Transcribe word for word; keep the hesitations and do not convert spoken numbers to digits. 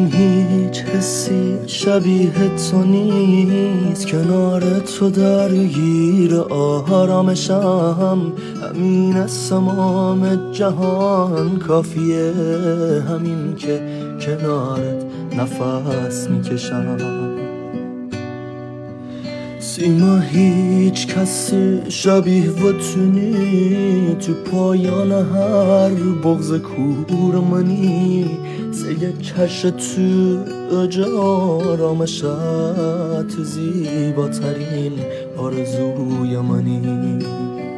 برام هیچ حسی شبیه تو نیست، کنار تو درگیر آرامشم. همین از تمام جهان کافیه، همین که کنارت نفس میکشم. سیما هیچ کسی شبیه و تو نی، تو پایان هر بغض کور منی. سیه کش تو اوج آرامشت، تو زیباترین آرزوی منی.